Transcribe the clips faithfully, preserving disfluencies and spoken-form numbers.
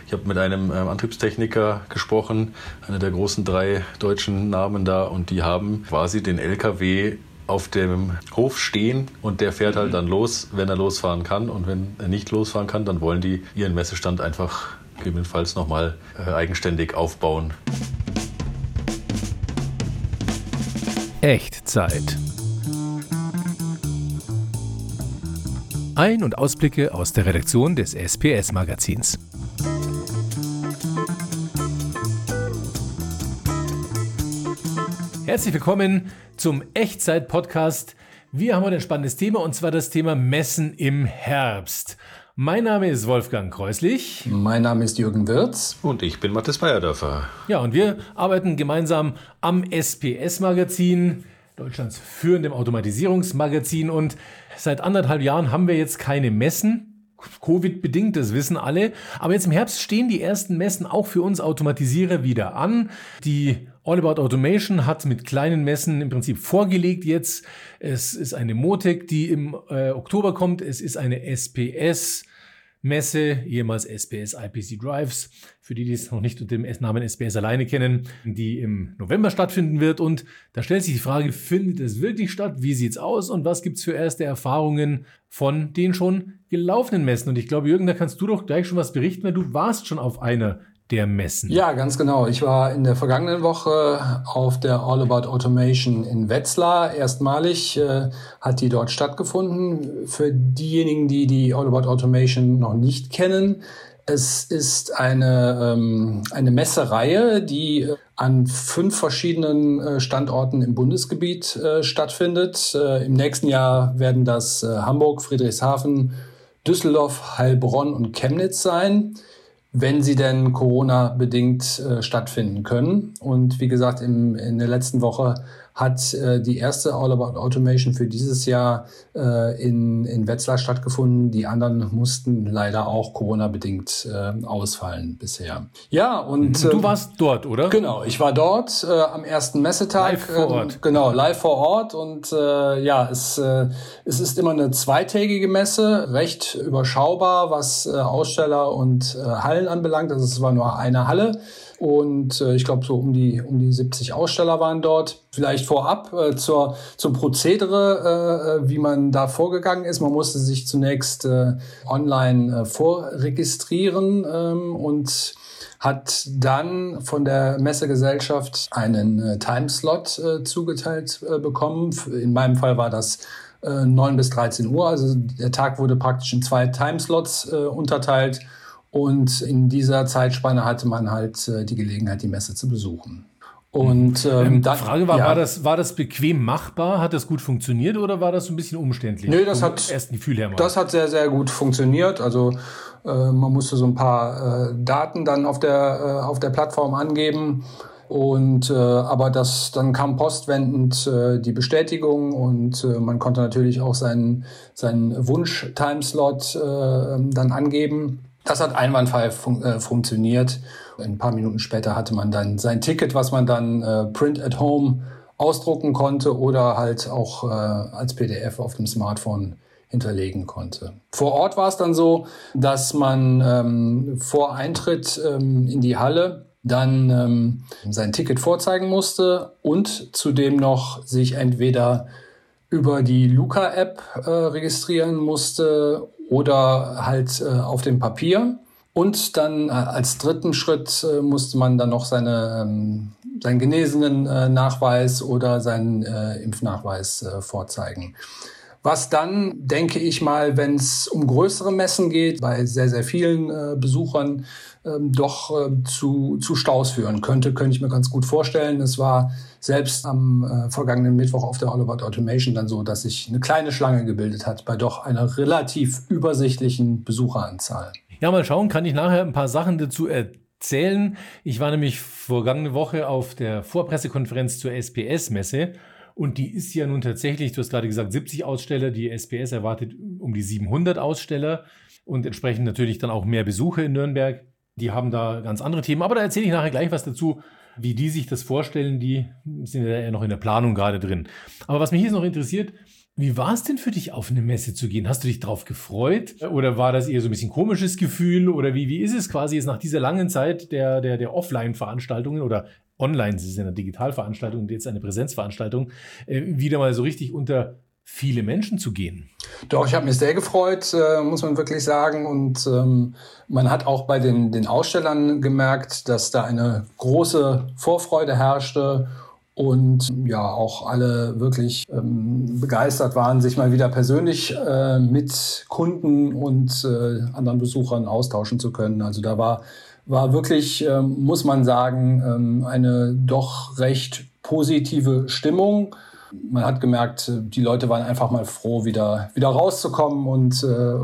Ich habe mit einem ähm, Antriebstechniker gesprochen, einer der großen drei deutschen Namen da, und die haben quasi den L K W auf dem Hof stehen und der fährt halt dann los, wenn er losfahren kann, und wenn er nicht losfahren kann, dann wollen die ihren Messestand einfach gegebenenfalls nochmal äh, eigenständig aufbauen. Echtzeit. Ein- und Ausblicke aus der Redaktion des S P S-Magazins. Herzlich willkommen zum Echtzeit-Podcast. Wir haben heute ein spannendes Thema, und zwar das Thema Messen im Herbst. Mein Name ist Wolfgang Kreuslich. Mein Name ist Jürgen Wirz. Und ich bin Mathis Meyerdörfer. Ja, und wir arbeiten gemeinsam am S P S-Magazin, Deutschlands führendem Automatisierungsmagazin. Und seit anderthalb Jahren haben wir jetzt keine Messen, Covid-bedingt, das wissen alle. Aber jetzt im Herbst stehen die ersten Messen auch für uns Automatisierer wieder an. Die All About Automation hat mit kleinen Messen im Prinzip vorgelegt jetzt. Es ist eine Motec, die im äh, Oktober kommt. Es ist eine S P S-Messe, ehemals S P S I P C Drives, für die, die es noch nicht unter dem Namen S P S alleine kennen, die im November stattfinden wird. Und da stellt sich die Frage, findet es wirklich statt? Wie sieht's aus? Und was gibt's für erste Erfahrungen von den schon gelaufenen Messen? Und ich glaube, Jürgen, da kannst du doch gleich schon was berichten, weil du warst schon auf einer der Messen. Ja, ganz genau. Ich war in der vergangenen Woche auf der All About Automation in Wetzlar. Erstmalig äh, hat die dort stattgefunden. Für diejenigen, die die All About Automation noch nicht kennen, es ist eine, ähm, eine Messereihe, die an fünf verschiedenen äh, Standorten im Bundesgebiet äh, stattfindet. Äh, im nächsten Jahr werden das äh, Hamburg, Friedrichshafen, Düsseldorf, Heilbronn und Chemnitz sein, wenn sie denn Corona-bedingt äh, stattfinden können. Und wie gesagt, im, in der letzten Woche hat äh, die erste All About Automation für dieses Jahr äh, in, in Wetzlar stattgefunden. Die anderen mussten leider auch Corona-bedingt äh, ausfallen bisher. Ja, und du äh, warst dort, oder? Genau, ich war dort äh, am ersten Messetag. Live vor Ort. Äh, genau, live vor Ort. Und äh, ja, es, äh, es ist immer eine zweitägige Messe, recht überschaubar, was äh, Aussteller und äh, Hallen anbelangt. Also es war nur eine Halle. Und äh, ich glaube, so um die um die siebzig Aussteller waren dort. Vielleicht vorab äh, zur zum Prozedere, äh, wie man da vorgegangen ist. Man musste sich zunächst äh, online äh, vorregistrieren ähm, und hat dann von der Messegesellschaft einen äh, Timeslot äh, zugeteilt äh, bekommen. In meinem Fall war das äh, neun bis dreizehn Uhr. Also der Tag wurde praktisch in zwei Timeslots äh, unterteilt. Und in dieser Zeitspanne hatte man halt äh, die Gelegenheit, die Messe zu besuchen. Und ähm, ähm, dann, die Frage war, ja. war, das, war das bequem machbar? Hat das gut funktioniert oder war das so ein bisschen umständlich? Nö, das Vom hat, ersten Gefühl her mal. das hat sehr, sehr gut funktioniert. Also äh, man musste so ein paar äh, Daten dann auf der, äh, auf der Plattform angeben. Und äh, aber das dann kam postwendend äh, die Bestätigung, und äh, man konnte natürlich auch seinen, seinen Wunsch-Timeslot äh, dann angeben. Das hat einwandfrei fun- äh, funktioniert. Ein paar Minuten später hatte man dann sein Ticket, was man dann äh, print at home ausdrucken konnte oder halt auch äh, als P D F auf dem Smartphone hinterlegen konnte. Vor Ort war es dann so, dass man ähm, vor Eintritt ähm, in die Halle dann ähm, sein Ticket vorzeigen musste und zudem noch sich entweder über die Luca-App äh, registrieren musste oder halt äh, auf dem Papier. Und dann äh, als dritten Schritt äh, musste man dann noch seine, ähm, seinen genesenen äh, Nachweis oder seinen äh, Impfnachweis äh, vorzeigen. Was dann, denke ich mal, wenn es um größere Messen geht, bei sehr, sehr vielen äh, Besuchern, ähm, doch äh, zu, zu Staus führen könnte, könnte ich mir ganz gut vorstellen. Es war selbst am äh, vergangenen Mittwoch auf der All About Automation dann so, dass sich eine kleine Schlange gebildet hat bei doch einer relativ übersichtlichen Besucheranzahl. Ja, mal schauen, kann ich nachher ein paar Sachen dazu erzählen. Ich war nämlich vergangene Woche auf der Vorpressekonferenz zur S P S-Messe. Und die ist ja nun tatsächlich, du hast gerade gesagt, siebzig Aussteller. Die S P S erwartet um die siebenhundert Aussteller und entsprechend natürlich dann auch mehr Besucher in Nürnberg. Die haben da ganz andere Themen. Aber da erzähle ich nachher gleich was dazu, wie die sich das vorstellen. Die sind ja noch in der Planung gerade drin. Aber was mich hier noch interessiert, Wie war es denn für dich, auf eine Messe zu gehen? Hast du dich drauf gefreut? Oder war das eher so ein bisschen komisches Gefühl? Oder wie, wie ist es quasi jetzt nach dieser langen Zeit der, der, der Offline-Veranstaltungen oder online, das ist ja eine Digitalveranstaltung und jetzt eine Präsenzveranstaltung, äh, wieder mal so richtig unter viele Menschen zu gehen? Doch, ich habe mich sehr gefreut, äh, muss man wirklich sagen. Und ähm, man hat auch bei den, den Ausstellern gemerkt, dass da eine große Vorfreude herrschte. Und ja, auch alle wirklich ähm, begeistert waren, sich mal wieder persönlich äh, mit Kunden und äh, anderen Besuchern austauschen zu können. Also da war, war wirklich, ähm, muss man sagen, ähm, eine doch recht positive Stimmung. Man hat gemerkt, die Leute waren einfach mal froh, wieder, wieder rauszukommen und, äh,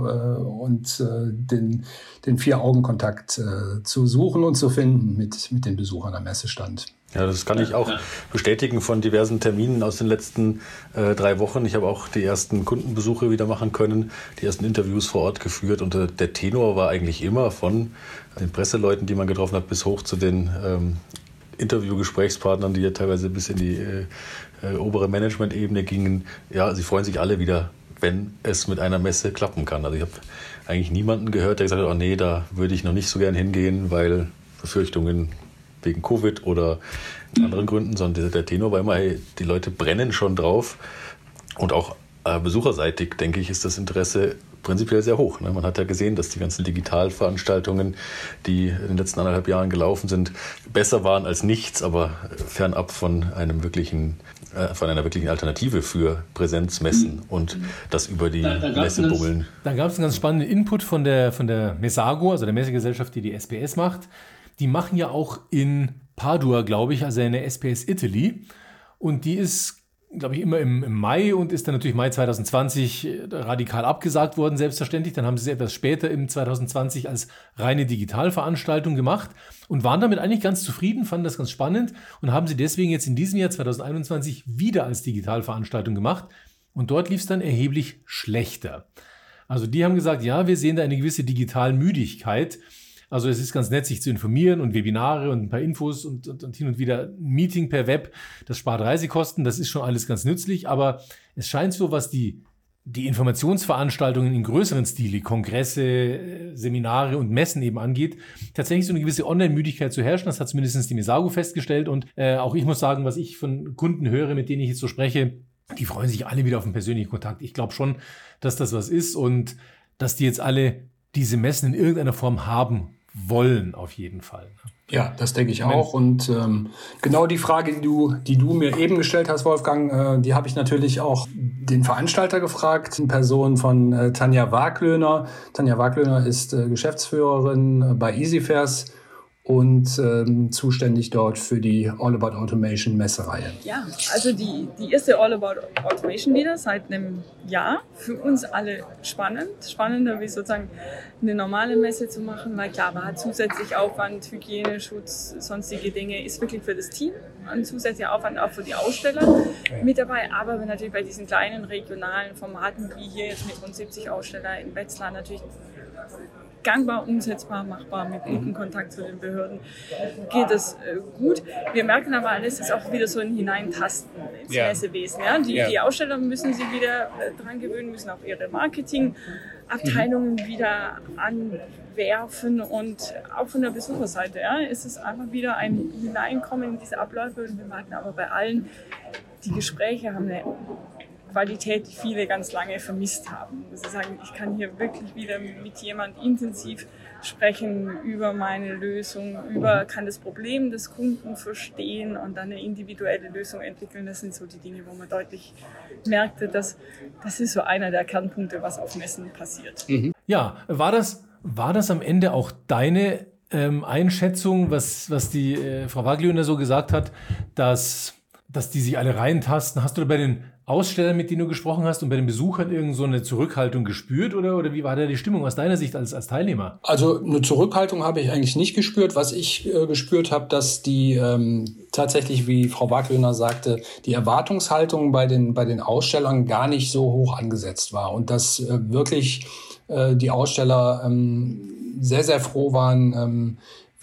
und äh, den, den Vier-Augen-Kontakt äh, zu suchen und zu finden mit, mit den Besuchern am Messestand. Ja, das kann ich auch bestätigen von diversen Terminen aus den letzten äh, drei Wochen. Ich habe auch die ersten Kundenbesuche wieder machen können, die ersten Interviews vor Ort geführt. Und äh, der Tenor war eigentlich immer von den Presseleuten, die man getroffen hat, bis hoch zu den ähm, Interviewgesprächspartnern, die ja teilweise bis in die äh, äh, obere Management-Ebene gingen. Ja, sie freuen sich alle wieder, wenn es mit einer Messe klappen kann. Also ich habe eigentlich niemanden gehört, der gesagt hat, oh nee, da würde ich noch nicht so gern hingehen, weil Befürchtungen wegen Covid oder anderen Gründen, sondern der Tenor war immer, hey, die Leute brennen schon drauf. Und auch äh, besucherseitig, denke ich, ist das Interesse prinzipiell sehr hoch. Ne? Man hat ja gesehen, dass die ganzen Digitalveranstaltungen, die in den letzten anderthalb Jahren gelaufen sind, besser waren als nichts, aber fernab von einem wirklichen, äh, von einer wirklichen Alternative für Präsenzmessen und das über die da, da Messe bummeln. Dann gab es einen ganz spannenden Input von der, von der Messago, also der Messegesellschaft, die die S P S macht. Die machen ja auch in Padua, glaube ich, also eine S P S Italy. Und die ist, glaube ich, immer im, im Mai und ist dann natürlich Mai zwanzig zwanzig radikal abgesagt worden, selbstverständlich. Dann haben sie es etwas später im zwanzig zwanzig als reine Digitalveranstaltung gemacht und waren damit eigentlich ganz zufrieden, fanden das ganz spannend und haben sie deswegen jetzt in diesem Jahr zwanzig einundzwanzig wieder als Digitalveranstaltung gemacht. Und dort lief es dann erheblich schlechter. Also die haben gesagt, ja, wir sehen da eine gewisse Digitalmüdigkeit. Also es ist ganz nett, sich zu informieren und Webinare und ein paar Infos und, und, und hin und wieder ein Meeting per Web. Das spart Reisekosten, das ist schon alles ganz nützlich. Aber es scheint so, was die, die Informationsveranstaltungen in größeren Stile, Kongresse, Seminare und Messen eben angeht, tatsächlich so eine gewisse Online-Müdigkeit zu herrschen. Das hat zumindest die Messago festgestellt. Und äh, auch ich muss sagen, was ich von Kunden höre, mit denen ich jetzt so spreche, die freuen sich alle wieder auf einen persönlichen Kontakt. Ich glaube schon, dass das was ist und dass die jetzt alle diese Messen in irgendeiner Form haben wollen, auf jeden Fall. Ja, das denke ich auch. Und ähm, genau die Frage, die du, die du mir eben gestellt hast, Wolfgang, äh, die habe ich natürlich auch den Veranstalter gefragt, in Person von äh, Tanja Waglöhner. Tanja Waglöhner ist äh, Geschäftsführerin äh, bei EasyFairs und ähm, zuständig dort für die All About Automation Messereihe. Ja, also die, die erste All About Automation wieder seit einem Jahr. Für uns alle spannend. Spannender wie sozusagen eine normale Messe zu machen, weil klar, man hat zusätzlich Aufwand, Hygieneschutz, sonstige Dinge, ist wirklich für das Team ein zusätzlicher Aufwand, auch für die Aussteller ja. mit dabei. Aber wenn natürlich bei diesen kleinen regionalen Formaten, wie hier jetzt mit rund siebzig Aussteller in Wetzlar natürlich gangbar, umsetzbar, machbar, mit gutem Kontakt zu den Behörden geht es äh, gut. Wir merken aber alles, ist auch wieder so ein Hineintasten ins ja. Messewesen. Ja? Die, ja. die Aussteller müssen sich wieder äh, dran gewöhnen, müssen auch ihre Marketingabteilungen mhm. wieder anwerfen und auch von der Besucherseite ja, ist es einfach wieder ein Hineinkommen in diese Abläufe und wir merken aber bei allen, die Gespräche haben eine Qualität, die viele ganz lange vermisst haben. Also sagen, ich kann hier wirklich wieder mit jemand intensiv sprechen über meine Lösung, über kann das Problem des Kunden verstehen und dann eine individuelle Lösung entwickeln. Das sind so die Dinge, wo man deutlich merkte, dass das ist so einer der Kernpunkte, was auf Messen passiert. Mhm. Ja, war das, war das am Ende auch deine ähm, Einschätzung, was, was die äh, Frau Waglöhner so gesagt hat, dass, dass die sich alle reintasten? Hast du bei den Ausstellern, mit denen du gesprochen hast und bei den Besuchern irgend so eine Zurückhaltung gespürt oder, oder wie war da die Stimmung aus deiner Sicht als, als Teilnehmer? Also eine Zurückhaltung habe ich eigentlich nicht gespürt. Was ich äh, gespürt habe, dass die ähm, tatsächlich, wie Frau Waglöhner sagte, die Erwartungshaltung bei den, bei den Ausstellern gar nicht so hoch angesetzt war und dass äh, wirklich äh, die Aussteller ähm, sehr, sehr froh waren, ähm,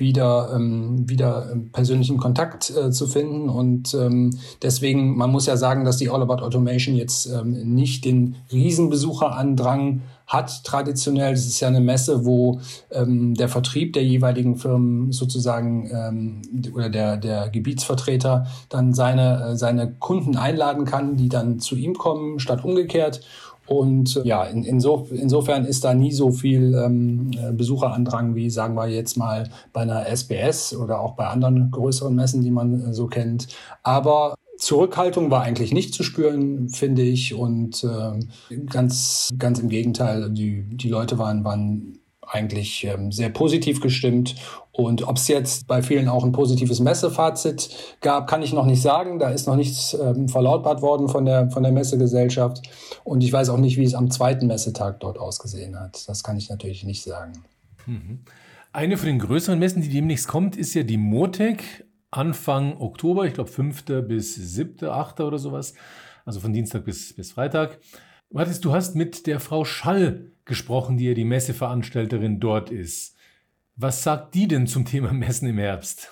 wieder, ähm, wieder persönlichen Kontakt äh, zu finden. Und ähm, deswegen, man muss ja sagen, dass die All About Automation jetzt ähm, nicht den Riesenbesucherandrang hat traditionell. Das ist ja eine Messe, wo ähm, der Vertrieb der jeweiligen Firmen sozusagen ähm, oder der, der Gebietsvertreter dann seine, äh, seine Kunden einladen kann, die dann zu ihm kommen, statt umgekehrt. Und äh, ja, in, inso, insofern ist da nie so viel ähm, Besucherandrang wie, sagen wir jetzt mal, bei einer S B S oder auch bei anderen größeren Messen, die man äh, so kennt. Aber Zurückhaltung war eigentlich nicht zu spüren, finde ich. Und äh, ganz, ganz im Gegenteil, die, die Leute waren, waren eigentlich ähm, sehr positiv gestimmt. Und ob es jetzt bei vielen auch ein positives Messefazit gab, kann ich noch nicht sagen. Da ist noch nichts ähm, verlautbart worden von der, von der Messegesellschaft. Und ich weiß auch nicht, wie es am zweiten Messetag dort ausgesehen hat. Das kann ich natürlich nicht sagen. Mhm. Eine von den größeren Messen, die demnächst kommt, ist ja die MOTEC. Anfang Oktober, ich glaube fünfter bis siebter, achter oder sowas, also von Dienstag bis, bis Freitag. Mathis, du hast mit der Frau Schall gesprochen, die ja die Messeveranstalterin dort ist. Was sagt die denn zum Thema Messen im Herbst?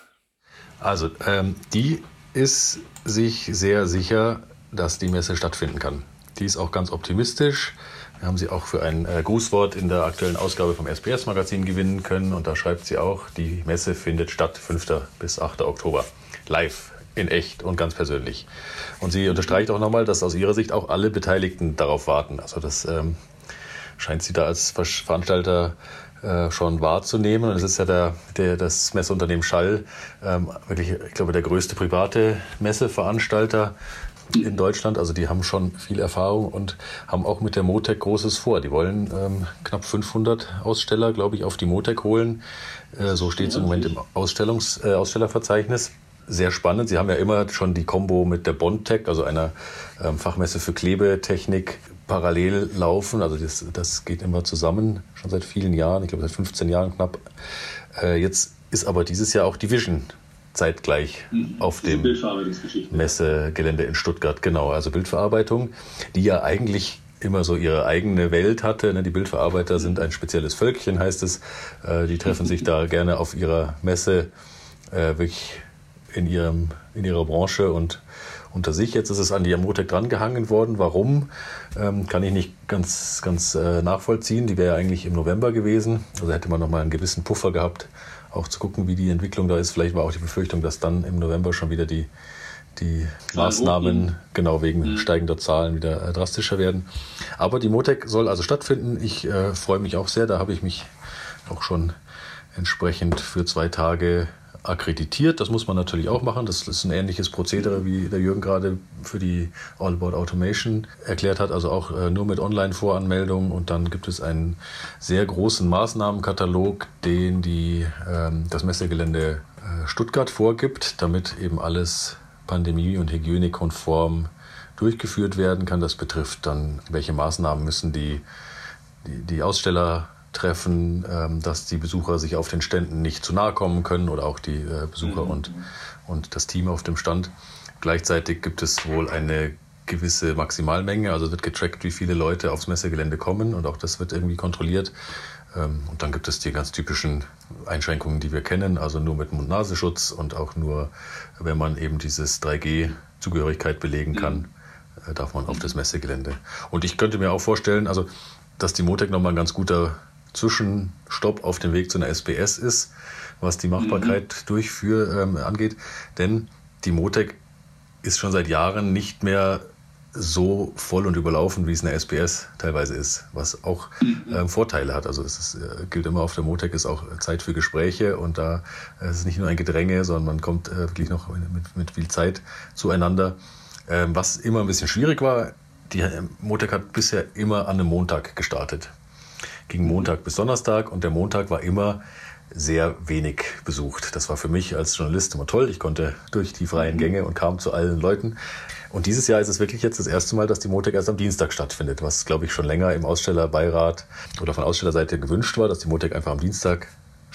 Also, ähm, die ist sich sehr sicher, dass die Messe stattfinden kann. Die ist auch ganz optimistisch. Wir haben sie auch für ein äh, Grußwort in der aktuellen Ausgabe vom S P S-Magazin gewinnen können. Und da schreibt sie auch, die Messe findet statt fünfter bis achter Oktober. Live, in echt und ganz persönlich. Und sie unterstreicht auch nochmal, dass aus ihrer Sicht auch alle Beteiligten darauf warten. Also das ähm, scheint sie da als Veranstalter äh, schon wahrzunehmen. Und es ist ja der, der, das Messeunternehmen Schall, ähm, wirklich, ich glaube, der größte private Messeveranstalter in Deutschland. Also die haben schon viel Erfahrung und haben auch mit der MOTEC Großes vor. Die wollen ähm, knapp fünfhundert Aussteller, glaube ich, auf die MOTEC holen. Äh, so steht es im Moment im Ausstellungs, äh, Ausstellerverzeichnis. Sehr spannend. Sie haben ja immer schon die Kombo mit der Bondtech, also einer ähm, Fachmesse für Klebetechnik, parallel laufen. Also das, das geht immer zusammen, schon seit vielen Jahren. Ich glaube, seit fünfzehn Jahren knapp. Äh, jetzt ist aber dieses Jahr auch die Vision zeitgleich mhm. auf dem Messegelände in Stuttgart. Genau, also Bildverarbeitung, die ja eigentlich immer so ihre eigene Welt hatte. Die Bildverarbeiter sind ein spezielles Völkchen, heißt es. Die treffen sich da gerne auf ihrer Messe wirklich in, ihrem, in ihrer Branche und unter sich. Jetzt ist es an die MOTEC drangehangen worden. Warum, ähm, kann ich nicht ganz, ganz äh, nachvollziehen. Die wäre ja eigentlich im November gewesen. Also hätte man noch mal einen gewissen Puffer gehabt, auch zu gucken, wie die Entwicklung da ist. Vielleicht war auch die Befürchtung, dass dann im November schon wieder die, die Maßnahmen, genau wegen mhm. steigender Zahlen, wieder äh, drastischer werden. Aber die MOTEC soll also stattfinden. Ich äh, freue mich auch sehr. Da habe ich mich auch schon entsprechend für zwei Tage akkreditiert. Das muss man natürlich auch machen. Das ist ein ähnliches Prozedere, wie der Jürgen gerade für die All About Automation erklärt hat. Also auch äh, nur mit Online-Voranmeldung. Und dann gibt es einen sehr großen Maßnahmenkatalog, den die, ähm, das Messegelände äh, Stuttgart vorgibt, damit eben alles pandemie- und hygienekonform durchgeführt werden kann. Das betrifft dann, welche Maßnahmen müssen die, die, die Aussteller treffen, dass die Besucher sich auf den Ständen nicht zu nahe kommen können oder auch die Besucher mhm. und, und das Team auf dem Stand. Gleichzeitig gibt es wohl eine gewisse Maximalmenge, also wird getrackt, wie viele Leute aufs Messegelände kommen und auch das wird irgendwie kontrolliert. Und dann gibt es die ganz typischen Einschränkungen, die wir kennen, also nur mit Mund-Nasenschutz und auch nur, wenn man eben dieses drei G Zugehörigkeit belegen kann, mhm. darf man auf das Messegelände. Und ich könnte mir auch vorstellen, also dass die MOTEC nochmal ein ganz guter Zwischenstopp auf dem Weg zu einer S B S ist, was die Machbarkeit mhm. durchführ, ähm, angeht. Denn die MOTEC ist schon seit Jahren nicht mehr so voll und überlaufen, wie es eine S B S teilweise ist, was auch mhm. ähm, Vorteile hat. Also es ist, äh, gilt immer, auf der MOTEC ist auch Zeit für Gespräche und da äh, ist es nicht nur ein Gedränge, sondern man kommt äh, wirklich noch mit, mit viel Zeit zueinander. Ähm, was immer ein bisschen schwierig war, die MOTEC hat bisher immer an einem Montag gestartet. Ging Montag bis Donnerstag und der Montag war immer sehr wenig besucht. Das war für mich als Journalist immer toll. Ich konnte durch die freien Gänge und kam zu allen Leuten. Und dieses Jahr ist es wirklich jetzt das erste Mal, dass die MOTEC erst am Dienstag stattfindet, was, glaube ich, schon länger im Ausstellerbeirat oder von Ausstellerseite gewünscht war, dass die MOTEC einfach am Dienstag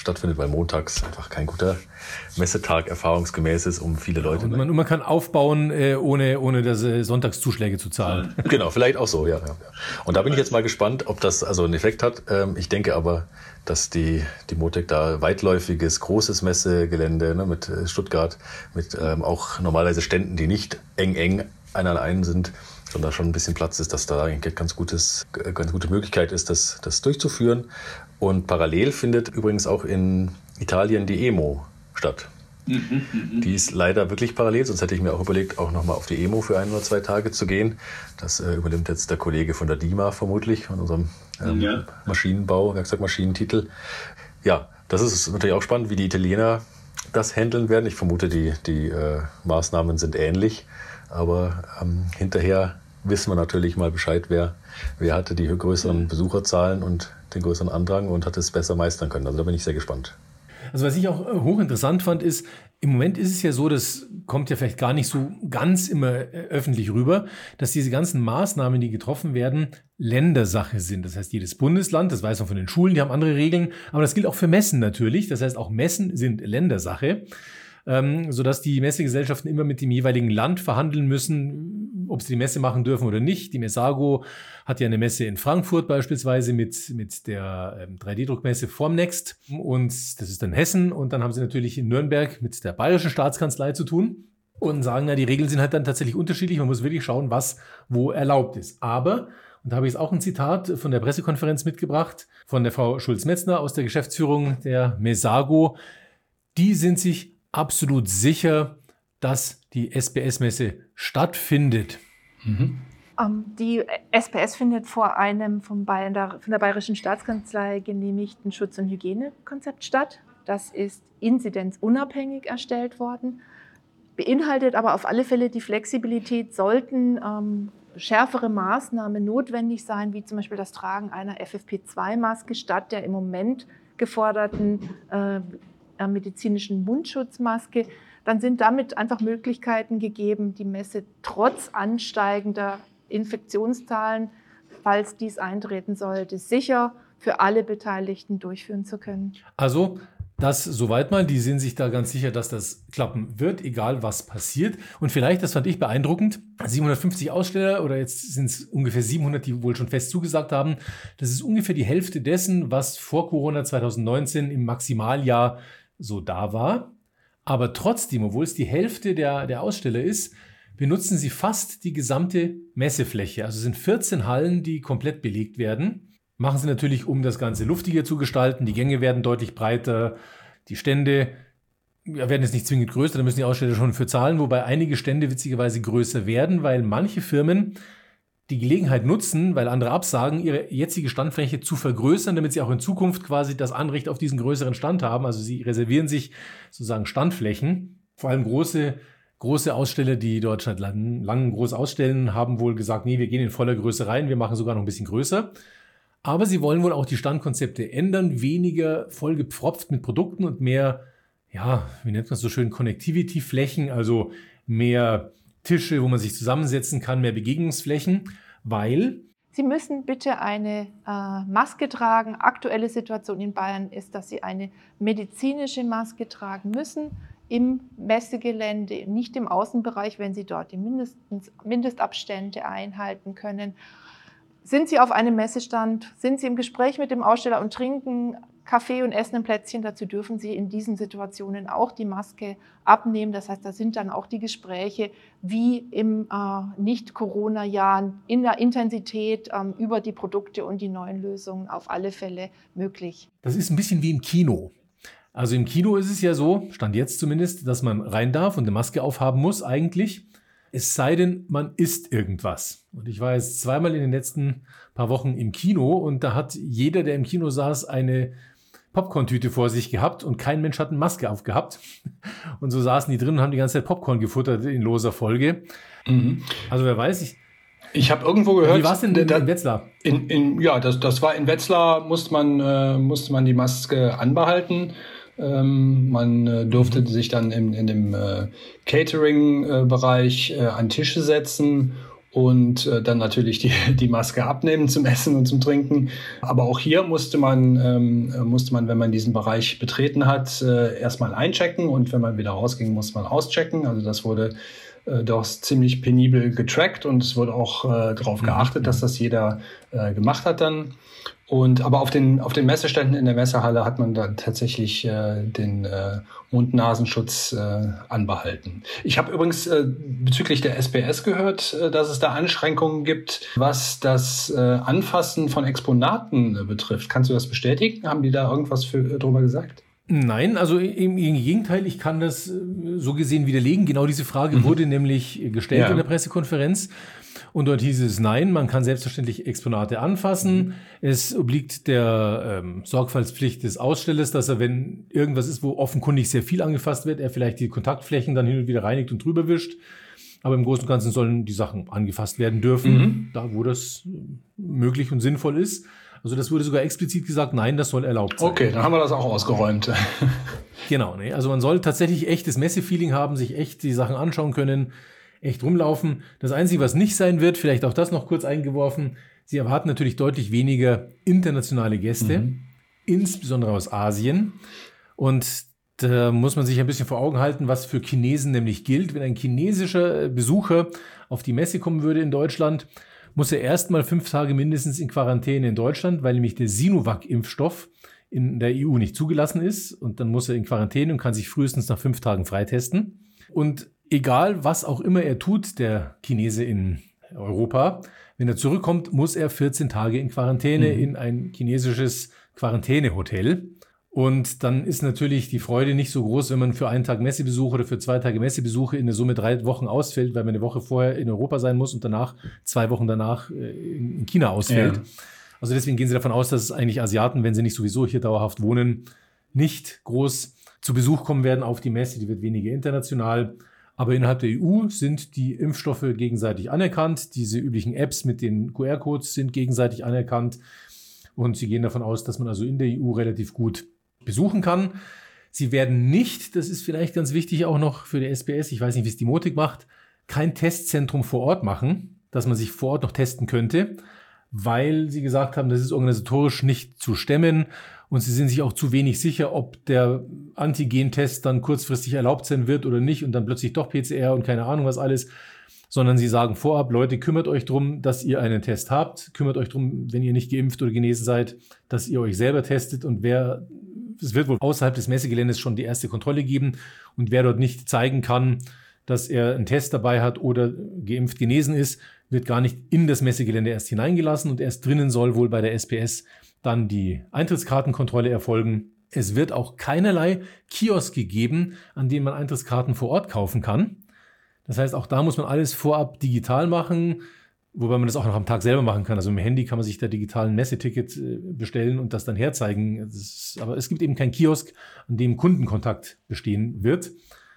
stattfindet, weil montags einfach kein guter Messetag erfahrungsgemäß ist, um viele Leute. Und man, und man kann aufbauen, äh, ohne, ohne das, äh, Sonntagszuschläge zu zahlen. Genau, vielleicht auch so, ja, ja. Und da bin ich jetzt mal gespannt, ob das also einen Effekt hat. Ähm, ich denke aber, dass die, die Motec da weitläufiges, großes Messegelände, ne, mit Stuttgart, mit ähm, auch normalerweise Ständen, die nicht eng, eng einer an einen sind, sondern schon ein bisschen Platz ist, dass da eigentlich ganz gutes, ganz gute Möglichkeit ist, das, das durchzuführen. Und parallel findet übrigens auch in Italien die E M O statt. Mhm, die ist leider wirklich parallel, sonst hätte ich mir auch überlegt, auch nochmal auf die E M O für ein oder zwei Tage zu gehen. Das äh, übernimmt jetzt der Kollege von der D I M A vermutlich, von unserem ähm, ja. Maschinenbau, Werkzeugmaschinentitel. Ja, das ist natürlich auch spannend, wie die Italiener das handeln werden. Ich vermute, die, die äh, Maßnahmen sind ähnlich, aber ähm, hinterher wissen wir natürlich mal Bescheid, wer, wer hatte die größeren Besucherzahlen und den größeren Andrang und hat es besser meistern können. Also da bin ich sehr gespannt. Also was ich auch hochinteressant fand, ist, im Moment ist es ja so, das kommt ja vielleicht gar nicht so ganz immer öffentlich rüber, dass diese ganzen Maßnahmen, die getroffen werden, Ländersache sind. Das heißt, jedes Bundesland, das weiß man von den Schulen, die haben andere Regeln, aber das gilt auch für Messen natürlich. Das heißt, auch Messen sind Ländersache, ähm, sodass die Messegesellschaften immer mit dem jeweiligen Land verhandeln müssen, ob sie die Messe machen dürfen oder nicht. Die Messago hat ja eine Messe in Frankfurt beispielsweise mit, mit der ähm, drei D Druckmesse Formnext und das ist dann Hessen und dann haben sie natürlich in Nürnberg mit der Bayerischen Staatskanzlei zu tun und sagen, na, die Regeln sind halt dann tatsächlich unterschiedlich. Man muss wirklich schauen, was wo erlaubt ist. Aber, und da habe ich jetzt auch ein Zitat von der Pressekonferenz mitgebracht, von der Frau Schulz-Metzner aus der Geschäftsführung der Messago, die sind sich absolut sicher, dass die S P S-Messe stattfindet. Mhm. Um, die S P S findet vor einem vom Bayern, von der Bayerischen Staatskanzlei genehmigten Schutz- und Hygienekonzept statt. Das ist inzidenzunabhängig erstellt worden, beinhaltet aber auf alle Fälle die Flexibilität, sollten ähm, schärfere Maßnahmen notwendig sein, wie zum Beispiel das Tragen einer F F P zwei Maske statt der im Moment geforderten äh, medizinischen Mundschutzmaske, dann sind damit einfach Möglichkeiten gegeben, die Messe trotz ansteigender Infektionszahlen, falls dies eintreten sollte, sicher für alle Beteiligten durchführen zu können. Also das soweit mal, die sind sich da ganz sicher, dass das klappen wird, egal was passiert. Und vielleicht, das fand ich beeindruckend, siebenhundertfünfzig Aussteller oder jetzt sind es ungefähr siebenhundert, die wohl schon fest zugesagt haben. Das ist ungefähr die Hälfte dessen, was vor Corona zwanzig neunzehn im Maximaljahr so da war. Aber trotzdem, obwohl es die Hälfte der, der Aussteller ist, benutzen sie fast die gesamte Messefläche. Also es sind vierzehn Hallen, die komplett belegt werden. Machen sie natürlich, um das Ganze luftiger zu gestalten. Die Gänge werden deutlich breiter. Die Stände ja, werden jetzt nicht zwingend größer, da müssen die Aussteller schon für zahlen. Wobei einige Stände witzigerweise größer werden, weil manche Firmen die Gelegenheit nutzen, weil andere absagen, ihre jetzige Standfläche zu vergrößern, damit sie auch in Zukunft quasi das Anrecht auf diesen größeren Stand haben. Also sie reservieren sich sozusagen Standflächen. Vor allem große, große Aussteller, die dort schon lang, lang groß ausstellen, haben wohl gesagt, nee, wir gehen in voller Größe rein, wir machen sogar noch ein bisschen größer. Aber sie wollen wohl auch die Standkonzepte ändern, weniger vollgepfropft mit Produkten und mehr, ja, wie nennt man es so schön, Connectivity-Flächen, also mehr Tische, wo man sich zusammensetzen kann, mehr Begegnungsflächen, weil... Sie müssen bitte eine äh, Maske tragen. Aktuelle Situation in Bayern ist, dass Sie eine medizinische Maske tragen müssen im Messegelände, nicht im Außenbereich, wenn Sie dort die mindestens, Mindestabstände einhalten können. Sind Sie auf einem Messestand, sind Sie im Gespräch mit dem Aussteller und trinken Kaffee und essen ein Plätzchen, dazu dürfen Sie in diesen Situationen auch die Maske abnehmen. Das heißt, da sind dann auch die Gespräche wie im äh, Nicht-Corona-Jahr in der Intensität ähm, über die Produkte und die neuen Lösungen auf alle Fälle möglich. Das ist ein bisschen wie im Kino. Also im Kino ist es ja so, Stand jetzt zumindest, dass man rein darf und eine Maske aufhaben muss eigentlich. Es sei denn, man isst irgendwas. Und ich war jetzt zweimal in den letzten paar Wochen im Kino und da hat jeder, der im Kino saß, eine Popcorn-Tüte vor sich gehabt und kein Mensch hat eine Maske aufgehabt. Und so saßen die drin und haben die ganze Zeit Popcorn gefuttert in loser Folge. Mhm. Also wer weiß, ich... Ich habe irgendwo gehört... Wie war es denn in, in Wetzlar? In, in, ja, das, das war in Wetzlar, musste man, äh, musste man die Maske anbehalten. Ähm, man äh, durfte mhm. sich dann in, in dem äh, Catering-Bereich äh, an Tische setzen und äh, dann natürlich die, die Maske abnehmen zum Essen und zum Trinken. Aber auch hier musste man, ähm, musste man, wenn man diesen Bereich betreten hat, äh, erstmal einchecken und wenn man wieder rausging, musste man auschecken. Also das wurde äh, doch ziemlich penibel getrackt und es wurde auch äh, darauf geachtet, dass das jeder äh, gemacht hat dann. Und aber auf den auf den Messeständen in der Messehalle hat man dann tatsächlich äh, den äh, Mund-Nasenschutz äh, anbehalten. Ich habe übrigens äh, bezüglich der S P S gehört, äh, dass es da Einschränkungen gibt, was das äh, Anfassen von Exponaten äh, betrifft. Kannst du das bestätigen? Haben die da irgendwas für, äh, drüber gesagt? Nein, also im, im Gegenteil, ich kann das äh, so gesehen widerlegen. Genau diese Frage mhm. wurde nämlich gestellt ja. in der Pressekonferenz. Und dort hieß es, nein, man kann selbstverständlich Exponate anfassen. Mhm. Es obliegt der ähm, Sorgfaltspflicht des Ausstellers, dass er, wenn irgendwas ist, wo offenkundig sehr viel angefasst wird, er vielleicht die Kontaktflächen dann hin und wieder reinigt und drüber wischt. Aber im Großen und Ganzen sollen die Sachen angefasst werden dürfen, mhm. da wo das möglich und sinnvoll ist. Also das wurde sogar explizit gesagt, nein, das soll erlaubt sein. Okay, dann haben wir das auch ausgeräumt. Genau, ne? Also man soll tatsächlich echtes Messefeeling haben, sich echt die Sachen anschauen können, echt rumlaufen. Das Einzige, was nicht sein wird, vielleicht auch das noch kurz eingeworfen, sie erwarten natürlich deutlich weniger internationale Gäste, mhm. insbesondere aus Asien. Und da muss man sich ein bisschen vor Augen halten, was für Chinesen nämlich gilt. Wenn ein chinesischer Besucher auf die Messe kommen würde in Deutschland, muss er erstmal fünf Tage mindestens in Quarantäne in Deutschland, weil nämlich der Sinovac-Impfstoff in der E U nicht zugelassen ist. Und dann muss er in Quarantäne und kann sich frühestens nach fünf Tagen freitesten. Und egal, was auch immer er tut, der Chinese in Europa, wenn er zurückkommt, muss er vierzehn Tage in Quarantäne mhm. in ein chinesisches Quarantänehotel. Und dann ist natürlich die Freude nicht so groß, wenn man für einen Tag Messebesuch oder für zwei Tage Messebesuche in der Summe drei Wochen ausfällt, weil man eine Woche vorher in Europa sein muss und danach, zwei Wochen danach in China ausfällt. Ja. Also deswegen gehen sie davon aus, dass eigentlich Asiaten, wenn sie nicht sowieso hier dauerhaft wohnen, nicht groß zu Besuch kommen werden auf die Messe. Die wird weniger international. Aber innerhalb der E U sind die Impfstoffe gegenseitig anerkannt. Diese üblichen Apps mit den Q R-Codes sind gegenseitig anerkannt. Und sie gehen davon aus, dass man also in der E U relativ gut besuchen kann. Sie werden nicht, das ist vielleicht ganz wichtig auch noch für die S P S, ich weiß nicht, wie es die Motik macht, kein Testzentrum vor Ort machen, dass man sich vor Ort noch testen könnte, weil sie gesagt haben, das ist organisatorisch nicht zu stemmen und sie sind sich auch zu wenig sicher, ob der Antigen-Test dann kurzfristig erlaubt sein wird oder nicht und dann plötzlich doch P C R und keine Ahnung was alles, sondern sie sagen vorab, Leute, kümmert euch drum, dass ihr einen Test habt, kümmert euch drum, wenn ihr nicht geimpft oder genesen seid, dass ihr euch selber testet und wer, es wird wohl außerhalb des Messegeländes schon die erste Kontrolle geben und wer dort nicht zeigen kann, dass er einen Test dabei hat oder geimpft genesen ist, wird gar nicht in das Messegelände erst hineingelassen und erst drinnen soll wohl bei der S P S dann die Eintrittskartenkontrolle erfolgen. Es wird auch keinerlei Kioske geben, an denen man Eintrittskarten vor Ort kaufen kann. Das heißt, auch da muss man alles vorab digital machen, wobei man das auch noch am Tag selber machen kann. Also im Handy kann man sich da digital ein Messeticket bestellen und das dann herzeigen. Das ist, aber es gibt eben keinen Kiosk, an dem Kundenkontakt bestehen wird.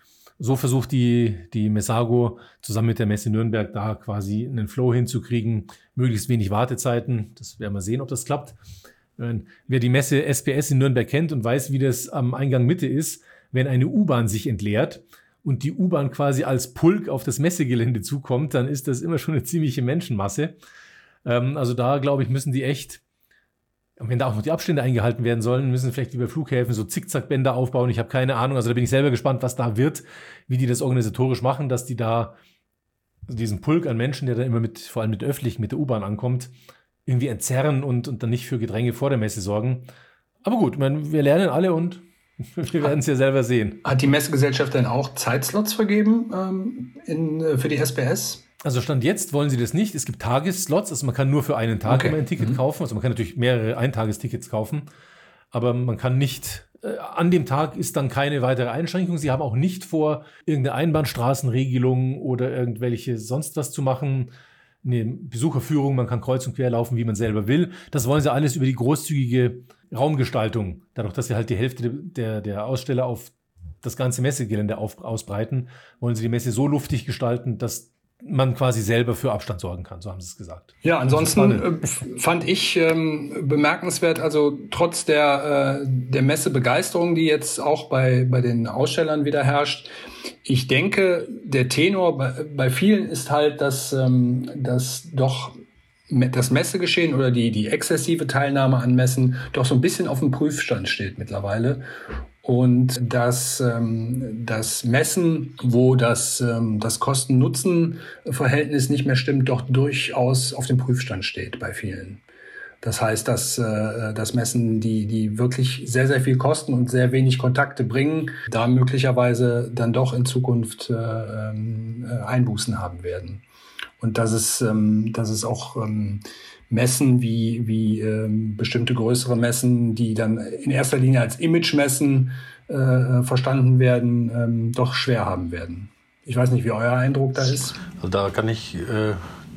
So versucht die, die Messago zusammen mit der Messe Nürnberg da quasi einen Flow hinzukriegen, möglichst wenig Wartezeiten. Das werden wir sehen, ob das klappt. Wer die Messe S P S in Nürnberg kennt und weiß, wie das am Eingang Mitte ist, wenn eine U-Bahn sich entleert und die U-Bahn quasi als Pulk auf das Messegelände zukommt, dann ist das immer schon eine ziemliche Menschenmasse. Ähm, also da, glaube ich, müssen die echt, wenn da auch noch die Abstände eingehalten werden sollen, müssen vielleicht wie bei Flughäfen so Zickzackbänder aufbauen. Ich habe keine Ahnung, also da bin ich selber gespannt, was da wird, wie die das organisatorisch machen, dass die da diesen Pulk an Menschen, der da immer mit, vor allem mit öffentlich, mit der U-Bahn ankommt, irgendwie entzerren und, und dann nicht für Gedränge vor der Messe sorgen. Aber gut, ich meine, wir lernen alle und wir werden es ja selber sehen. Hat die Messegesellschaft denn auch Zeitslots vergeben ähm, in, äh, für die S P S? Also Stand jetzt wollen sie das nicht. Es gibt Tagesslots, also man kann nur für einen Tag okay. immer ein Ticket mhm. kaufen. Also man kann natürlich mehrere Eintagestickets kaufen, aber man kann nicht, äh, an dem Tag ist dann keine weitere Einschränkung. Sie haben auch nicht vor, irgendeine Einbahnstraßenregelung oder irgendwelche sonst was zu machen. Eine Besucherführung, man kann kreuz und quer laufen, wie man selber will. Das wollen sie alles über die großzügige Raumgestaltung. Dadurch, dass sie halt die Hälfte der, der Aussteller auf das ganze Messegelände auf, ausbreiten, wollen sie die Messe so luftig gestalten, dass man quasi selber für Abstand sorgen kann, so haben sie es gesagt. Ja, ansonsten äh, fand ich ähm, bemerkenswert, also trotz der, äh, der Messebegeisterung, die jetzt auch bei, bei den Ausstellern wieder herrscht, ich denke, der Tenor bei, bei vielen ist halt, dass, ähm, dass doch das Messegeschehen oder die, die exzessive Teilnahme an Messen doch so ein bisschen auf dem Prüfstand steht mittlerweile. Und dass ähm, das Messen, wo das, ähm, das Kosten-Nutzen-Verhältnis nicht mehr stimmt, doch durchaus auf dem Prüfstand steht bei vielen. Das heißt, dass äh, das Messen, die, die wirklich sehr, sehr viel kosten und sehr wenig Kontakte bringen, da möglicherweise dann doch in Zukunft äh, äh, Einbußen haben werden. Und dass es, ähm, dass es auch ähm, Messen wie, wie ähm, bestimmte größere Messen, die dann in erster Linie als Image-Messen äh, verstanden werden, ähm, doch schwer haben werden. Ich weiß nicht, wie euer Eindruck da ist. Also da kann ich, äh,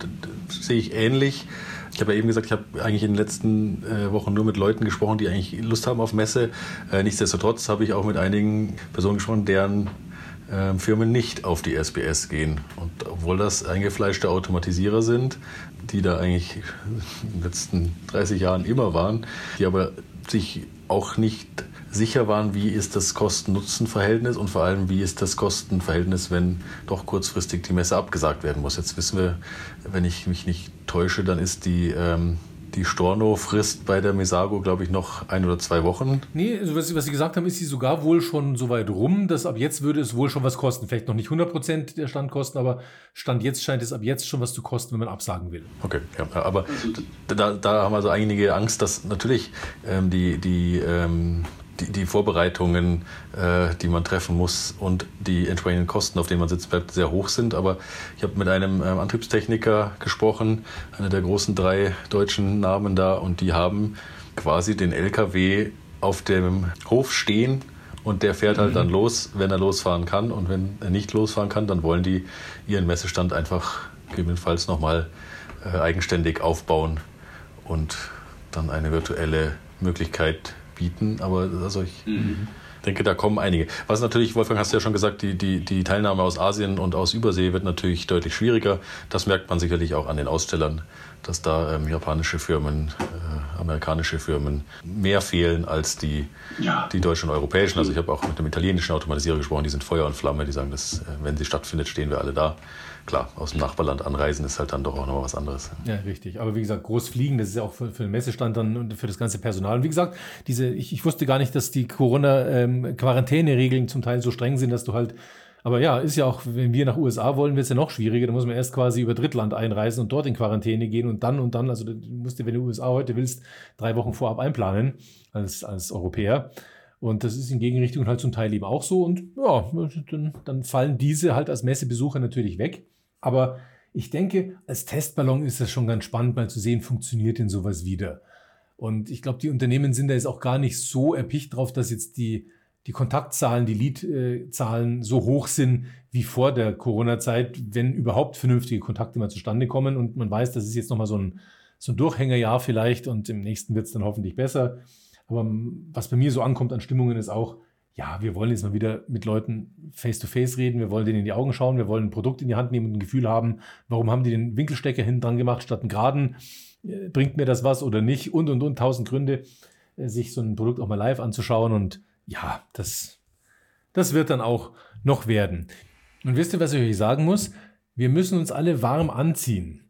sehe ich ähnlich. Ich habe ja eben gesagt, ich habe eigentlich in den letzten äh, Wochen nur mit Leuten gesprochen, die eigentlich Lust haben auf Messe. Äh, nichtsdestotrotz habe ich auch mit einigen Personen gesprochen, deren äh, Firmen nicht auf die S P S gehen. Und obwohl das eingefleischte Automatisierer sind, die da eigentlich in den letzten dreißig Jahren immer waren, die aber sich auch nicht sicher waren, wie ist das Kosten-Nutzen-Verhältnis und vor allem, wie ist das Kostenverhältnis, wenn doch kurzfristig die Messe abgesagt werden muss. Jetzt wissen wir, wenn ich mich nicht täusche, dann ist die, ähm, die Storno-Frist bei der Mesago, glaube ich, noch ein oder zwei Wochen. Nee, also was, was Sie gesagt haben, ist sie sogar wohl schon so weit rum, dass ab jetzt würde es wohl schon was kosten. Vielleicht noch nicht hundert Prozent der Standkosten, aber Stand jetzt scheint es ab jetzt schon was zu kosten, wenn man absagen will. Okay, ja, aber da, da haben also einige Angst, dass natürlich ähm, die, die ähm, Die, die Vorbereitungen, äh, die man treffen muss und die entsprechenden Kosten, auf denen man sitzt, bleibt, sehr hoch sind. Aber ich habe mit einem ähm, Antriebstechniker gesprochen, einer der großen drei deutschen Namen da, und die haben quasi den L K W auf dem Hof stehen und der fährt halt dann los, wenn er losfahren kann. Und wenn er nicht losfahren kann, dann wollen die ihren Messestand einfach gegebenenfalls nochmal äh, eigenständig aufbauen und dann eine virtuelle Möglichkeit bieten, aber also ich mhm. denke, da kommen einige. Was natürlich, Wolfgang, hast du ja schon gesagt, die, die, die Teilnahme aus Asien und aus Übersee wird natürlich deutlich schwieriger. Das merkt man sicherlich auch an den Ausstellern, dass da ähm, japanische Firmen, äh, amerikanische Firmen mehr fehlen als die, ja. die deutschen und europäischen. Also ich habe auch mit einem italienischen Automatisierer gesprochen, die sind Feuer und Flamme, die sagen, dass, äh, wenn sie stattfindet, stehen wir alle da. Klar, aus dem Nachbarland anreisen ist halt dann doch auch noch was anderes. Ja, richtig. Aber wie gesagt, groß fliegen, das ist ja auch für, für den Messestand dann und für das ganze Personal. Und wie gesagt, diese, ich, ich wusste gar nicht, dass die Corona-Quarantäne-Regeln zum Teil so streng sind, dass du halt, aber ja, ist ja auch, wenn wir nach U S A wollen, wird es ja noch schwieriger. Da muss man erst quasi über Drittland einreisen und dort in Quarantäne gehen und dann und dann, also du musst dir, wenn du U S A heute willst, drei Wochen vorab einplanen als, als Europäer. Und das ist in Gegenrichtung halt zum Teil eben auch so. Und ja, dann, dann fallen diese halt als Messebesucher natürlich weg. Aber ich denke, als Testballon ist das schon ganz spannend, mal zu sehen, funktioniert denn sowas wieder. Und ich glaube, die Unternehmen sind da jetzt auch gar nicht so erpicht drauf, dass jetzt die, die Kontaktzahlen, die Leadzahlen so hoch sind wie vor der Corona-Zeit, wenn überhaupt vernünftige Kontakte mal zustande kommen. Und man weiß, das ist jetzt nochmal so ein, so ein Durchhängerjahr vielleicht und im nächsten wird es dann hoffentlich besser. Aber was bei mir so ankommt an Stimmungen ist auch, ja, wir wollen jetzt mal wieder mit Leuten face-to-face reden, wir wollen denen in die Augen schauen, wir wollen ein Produkt in die Hand nehmen und ein Gefühl haben, warum haben die den Winkelstecker hinten dran gemacht statt einen geraden, bringt mir das was oder nicht und, und, und, tausend Gründe, sich so ein Produkt auch mal live anzuschauen und ja, das, das wird dann auch noch werden. Und wisst ihr, was ich euch sagen muss? Wir müssen uns alle warm anziehen.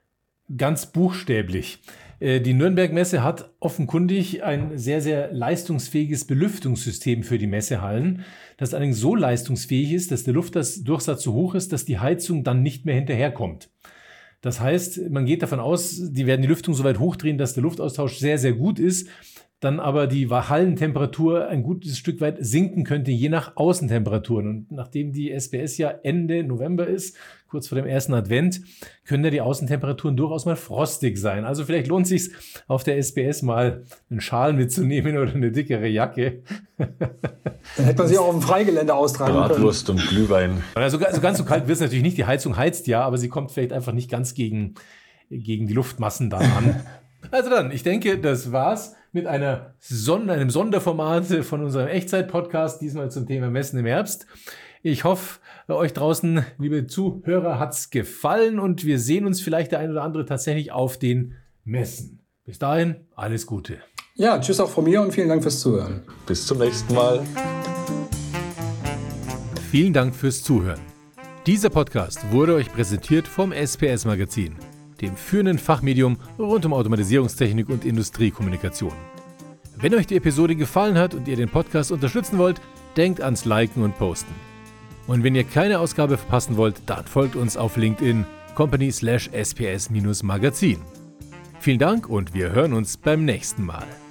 Ganz buchstäblich. Die Nürnberg-Messe hat offenkundig ein sehr, sehr leistungsfähiges Belüftungssystem für die Messehallen, das allerdings so leistungsfähig ist, dass der Luftdurchsatz so hoch ist, dass die Heizung dann nicht mehr hinterherkommt. Das heißt, man geht davon aus, die werden die Lüftung so weit hochdrehen, dass der Luftaustausch sehr, sehr gut ist, dann aber die Hallentemperatur ein gutes Stück weit sinken könnte, je nach Außentemperaturen. Und nachdem die S P S ja Ende November ist, kurz vor dem ersten Advent, können ja die Außentemperaturen durchaus mal frostig sein. Also vielleicht lohnt es sich auf der S P S mal einen Schal mitzunehmen oder eine dickere Jacke. Dann hätte man sie auch auf dem Freigelände austragen können. Bratwurst und Glühwein. Also, also ganz so kalt wird es natürlich nicht. Die Heizung heizt ja, aber sie kommt vielleicht einfach nicht ganz gegen, gegen die Luftmassen da an. Also dann, ich denke, das war's mit einer Son- einem Sonderformat von unserem Echtzeit-Podcast, diesmal zum Thema Messen im Herbst. Ich hoffe, euch draußen, liebe Zuhörer, hat es gefallen und wir sehen uns vielleicht der ein oder andere tatsächlich auf den Messen. Bis dahin, alles Gute. Ja, tschüss auch von mir und vielen Dank fürs Zuhören. Bis zum nächsten Mal. Vielen Dank fürs Zuhören. Dieser Podcast wurde euch präsentiert vom S P S Magazin, dem führenden Fachmedium rund um Automatisierungstechnik und Industriekommunikation. Wenn euch die Episode gefallen hat und ihr den Podcast unterstützen wollt, denkt ans Liken und Posten. Und wenn ihr keine Ausgabe verpassen wollt, dann folgt uns auf LinkedIn company slash sps-magazin. Vielen Dank und wir hören uns beim nächsten Mal.